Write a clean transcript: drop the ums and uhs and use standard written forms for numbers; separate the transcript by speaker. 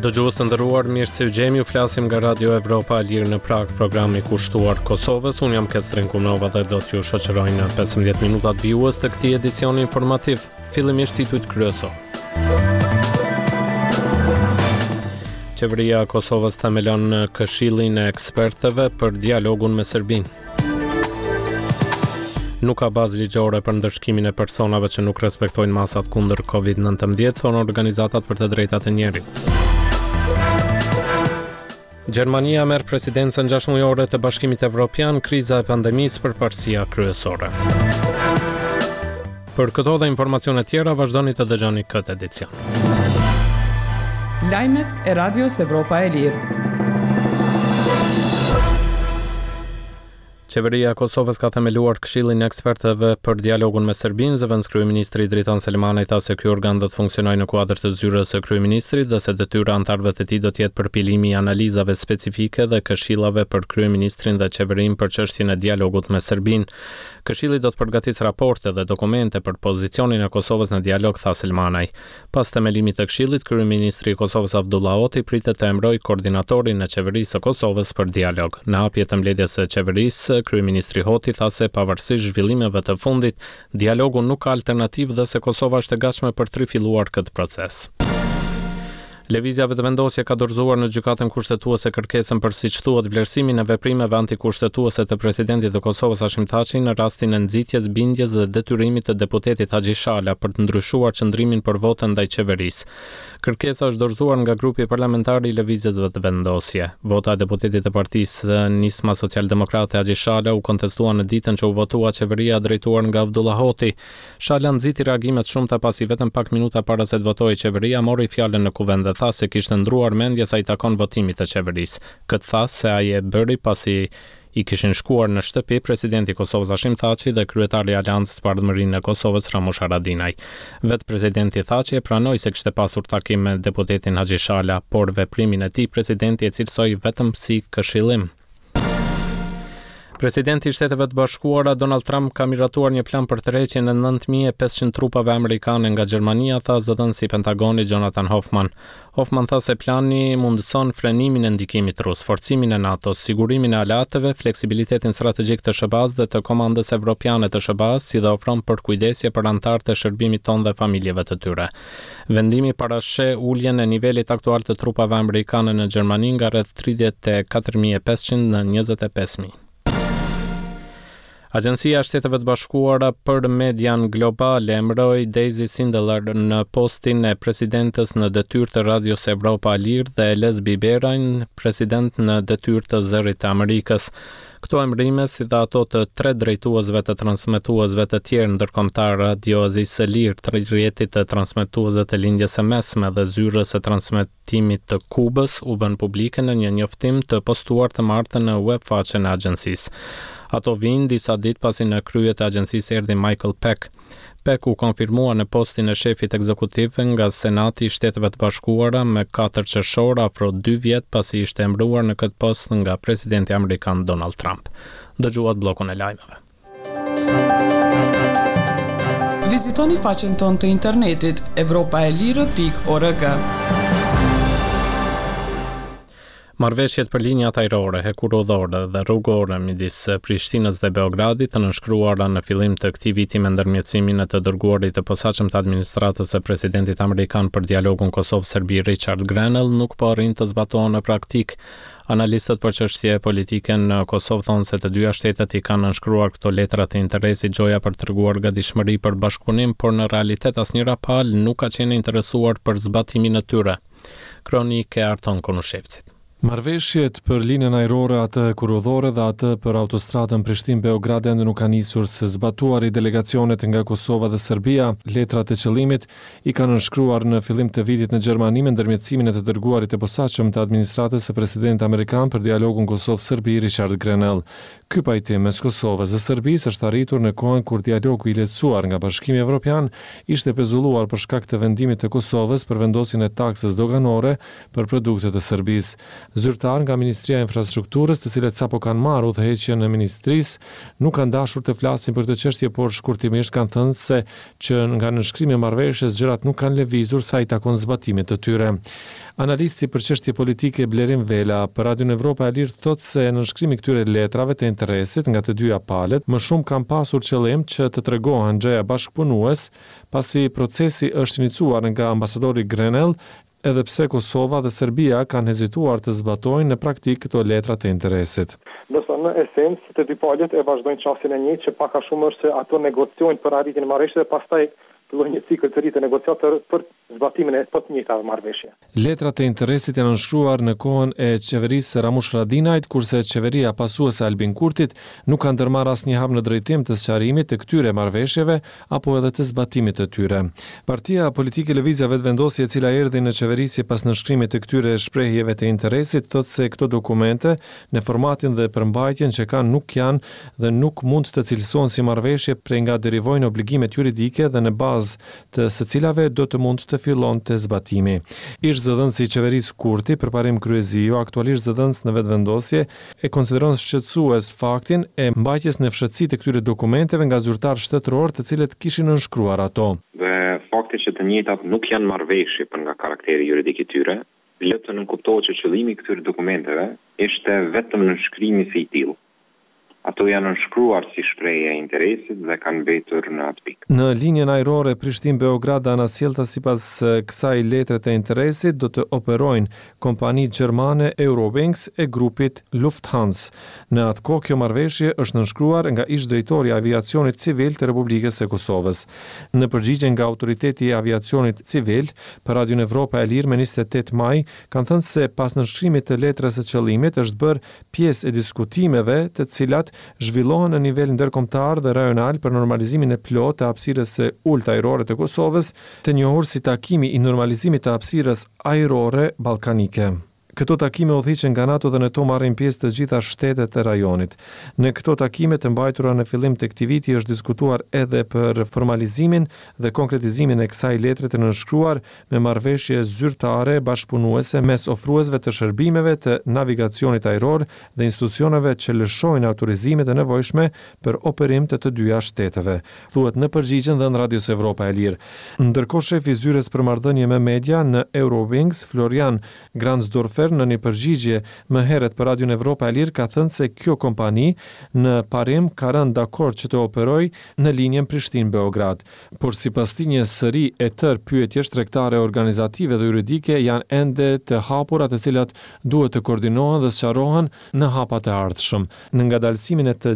Speaker 1: Dëgjues të nderuar, mirë se u gjemi, ju flasim nga Radio Evropa e Lirë në Prag, programi kushtuar Kosovës. Unë jam Kestrin Kumnova dhe do t'ju shoqëroj në 15 minutat vijues të këtij edicioni informativ. Fillimisht titujt kryesor. Qeveria e Kosovës themelon këshillin e ekspertëve për dialogun me Serbinë. Nuk ka bazë ligjore për ndërshkimin e personave që nuk respektojnë masat kundër COVID-19, thonë organizatat për të drejtat e njerit. Gjermania merr presidencën 6 mujore të Bashkimit Evropian, kriza e pandemisë përparësia kryesore. Për këto dhe informacione tjera, vazhdoni të dëgjoni këtë edicion.
Speaker 2: Lajmet e Radios Evropa e Lirë.
Speaker 1: Qeveria e Kosovës ka themeluar këshillin e ekspertëve për dialogun me Serbinë. Zëvendës kryeministri Dritan Selmani tha se ky organ do të funksionojë në kuadër të zyrës së kryeministrit dhe se detyra anëtarëve të tij do të jetë përpilimi i analizave specifike dhe këshillave për kryeministrin dhe qeverinë për çështjen e dialogut me Serbinë. Këshilli do të përgatisë raporte dhe dokumente për pozicionin e Kosovës në dialog, tha Selmanaj. Pas themelimit të këshillit, kryeministri i Kosovës Abdullah Oti pritet të emërojë koordinatorin e qeverisë së Kosovës për dialog. Në hapje të mbledhjes së qeverisë, kryeministri Hoti tha se pavarësisht zhvillimeve të fundit, dialogu nuk ka alternativë dhe se Kosova është e gatshme për të rifilluar këtë proces. Lëvizja vetëvendosje ka dorëzuar në gjykatën kushtetuese kërkesën për, siç thuhet, vlerësimin e veprimeve antikushtetuese të presidentit të Kosovës Hashim Thaçi në rastin e nxitjes, bindjes dhe detyrimit të deputetit Haxhi Shala për të ndryshuar qëndrimin për votën ndaj qeverisë. Kërkesa është dorëzuar nga grupi parlamentar i Lëvizjes vetëvendosje. Vota e deputetit të partisë Nisma Socialdemokrate Haxhi Shala u kontestua në ditën që u votua qeveria drejtuar nga Abdullah Hoti. Shala nxiti reagimet shumëta pasi vetëm pak minuta para se të votojë qeveria mori fjalën në kuvend dhe tha se kishte ndruar mendje sa i takon votimit të qeverisë. Këtë tha se ai e bëri pasi i kishin shkuar në shtëpi presidenti i Kosovës Hashim Thaçi dhe kryetari i Aleancës për Ardhmërinë e Kosovës Ramush Haradinaj. Vetë presidenti Thaçi e pranoi se kishte pasur takim me deputetin Haxhi Shala, por veprimin e tij presidenti e cilësoi vetëm si këshillim. Presidenti i Shteteve të Bashkuara Donald Trump ka miratuar një plan për tërheqjen e 9500 trupave amerikane nga Gjermania, tha zëdhënësi i Pentagonit Jonathan Hoffman. Hoffman tha se plani mundëson frenimin e ndikimit rus, forcimin e NATO-s, sigurimin e aleatëve, fleksibilitetin strategjik të SHBA-s dhe të komandës evropiane të SHBA-s, si dhe ofron përkujdesje për anëtarët e shërbimit tonë dhe familjeve të tyre. Vendimi parasheh uljen e nivelit aktual të trupave amerikane në Gjermani nga rreth 34.500 në 25.000. Agjencia e Shteteve të Bashkuara për Median Global emëroi Daisy Sindelar në postin e presidentes në detyrë të Radios Evropa e Lirë dhe Eles Biberajn, president në detyrë të Zërit të Amerikës. Këto emërime, si dhe ato të 3 drejtuesve të transmetuesve të tjerë ndërkombëtar Radio Azisë së Lirë, të rjetit të transmetuesve të lindjes së mesme dhe zyrës së transmetimit të Kubës, u bën publike në një njoftim të postuar të martën në webfaqen e agjencisë. Ato vijnë disa ditë pasi në krye të agjencisë erdhi Michael Peck. Peck u konfirmua në postin e shefit ekzekutiv nga Senati i Shteteve të Bashkuara me 4 qershor, afro 2 vjet pasi ishte emëruar në këtë post nga presidenti amerikan Donald Trump. Dëgjuat bllokun e lajmeve.
Speaker 2: Vizitoni faqen tonë të internetit europaelire.org.
Speaker 1: Marrëveshjet për linjat ajrore, hekurudhore dhe rrugore midis Prishtinës dhe Beogradit të nënshkruara në fillim të këtij viti me ndërmjetësimin e të dërguarit të posaçëm të administratës së presidentit amerikan për dialogun Kosovë-Serbi Richard Grenell nuk po arrin të zbatohen në praktik. Analistët për çështje politike në Kosovë thonë se të dyja shtetet i kanë nënshkruar këto letra të interesit gjoja për treguar gatishmëri për bashkëpunim, por në realitet asnjëra palë nuk ka qenë interesuar për zbatimin e tyre. Kronikë e Arton Konushevcit.
Speaker 3: Marrëveshjet për linjën ajrore, atë kurudhore dhe atë për autostradën Prishtinë-Beograd ende nuk kanë nisur së zbatuari delegacionet nga Kosova dhe Serbia. Letrat e qëllimit i kanë nënshkruar në fillim të vitit në Gjermani me ndërmjetësimin e të dërguarit të posaçëm të administratës së presidentit amerikan për dialogun Kosovë-Serbi Richard Grenell. Ky pajtim mes Kosovës dhe Serbisë është arritur në kohën kur dialogu i lehtësuar nga Bashkimi Evropian ishte pezulluar për shkak të vendimit të Kosovës për vendosjen e taksës doganore për produktet e Serbisë. Zyrtar nga Ministria e Infrastrukturës, të cilët sapo kanë marrë udhëheqjen në ministrisë, nuk kanë dashur të flasin për këtë çështje, por shkurtimisht kanë thënë se që nga nënshkrimi i marrëveshjes gjërat nuk kanë lëvizur sa i takon zbatimit të tyre. Analisti për çështje politike Blerim Vela për Radion Evropa e Lirë thotë se nënshkrimi këtyre letrave të interesit nga të dyja palët më shumë kanë pasur qëllim që të tregohen gjëja bashkëpunues, pasi procesi është iniciuar nga ambasadori Grenell, edhe pse Kosova dhe Serbia kanë hezituar të zbatojnë në praktikë këto letra të interesit.
Speaker 4: Ndërsa në esencë të dy palët e vazhdojnë çastin e njëjtë që pak a shumë është se ato negociojnë për arritjen e marrëveshjes dhe pastaj fillojnë një cikël të ri të negociator për zbatimin e të njëjtave marrëveshje.
Speaker 3: Letrat e interesit janë nënshkruar në kohën e qeverisë Ramush Haradinajt, kurse qeveria pasuese Albin Kurtit nuk ka ndërmarrë asnjë hap në drejtim të sqarimit të këtyre marrëveshjeve apo edhe të zbatimit të tyre. Partia Politike Lëvizja Vetëvendosje, e cila erdhi në qeverisje pas nënshkrimit të këtyre shprehjeve të interesit, thotë se këto dokumente në formatin dhe përmbajtjen që kanë nuk janë dhe nuk mund të cilësohen si marrëveshje prej nga derivojnë obligimet juridike dhe në bazë të secilave do të mund të fillon të zbatimi. Ish zëdhënësi i qeverisë Kurti, përparim Kryezio, aktualisht zëdhënës në vetëvendosje, e konsideron shqetësues faktin e mbajtjes në fshëtësi të këtyre dokumenteve nga zyrtar shtetëror të cilët kishin nënshkruar ato.
Speaker 5: Dhe fakti që të njëjtat nuk janë marrëveshje për nga karakteri juridik i tyre, le të nënkuptohet që qëllimi i këtyre dokumenteve ishte vetëm nënshkrimi si i tillë. Ato janë nënshkruar si shprehje e interesit dhe kanë mbetur në atë pikë.
Speaker 3: Në linjën ajrore Prishtinë-Beograd, anasjellta sipas kësaj letre të interesit do të operojnë kompanitë gjermane Eurowings e grupit Lufthansa. Në atë kohë kjo marrëveshje është nënshkruar nga ish-drejtori i aviacionit civil të Republikës së Kosovës. Në përgjigje nga autoriteti i aviacionit civil për Radion Evropa e Lirë me 28 maj, kanë thënë se pas nënshkrimit të letrës së qëllimit është bërë pjesë e diskutimeve të cilat zhvillohen në nivel ndërkombëtar dhe rajonal për normalizimin e plotë të hapësirës së ulët ajrore të Kosovës, të njohur si takimi i normalizimit të hapësirës ajrore ballkanike. Këto takime udhëhiqen nga NATO dhe në to marrin pjesë të gjitha shtetet e rajonit. Në këto takime të mbajtura në fillim të këtij viti është diskutuar edhe për formalizimin dhe konkretizimin e kësaj letre të nënshkruar me marrëveshje zyrtare bashkëpunuese mes ofruesve të shërbimeve të navigacionit ajror dhe institucioneve që lëshojnë autorizimet e nevojshme për operim të dyja shteteve, thuhet në përgjigjen dhënë Radios Evropa e Lirë. Ndërkohë shefi i zyres për marrëdhënie me media në Eurowings, Florian Gransdorfer, në një përgjigje më herët për Radion Evropa e Lirë ka thënë se kjo kompani në parim ka rënë dakord që të operojë në linjën Prishtinë-Beograd, por sipas tij një sëri e tërë pyetjesh tregtare organizative dhe juridike janë ende të hapura, të cilat duhet të koordinohen dhe sqarohen në hapat e ardhshëm. Në ngadalësimin e të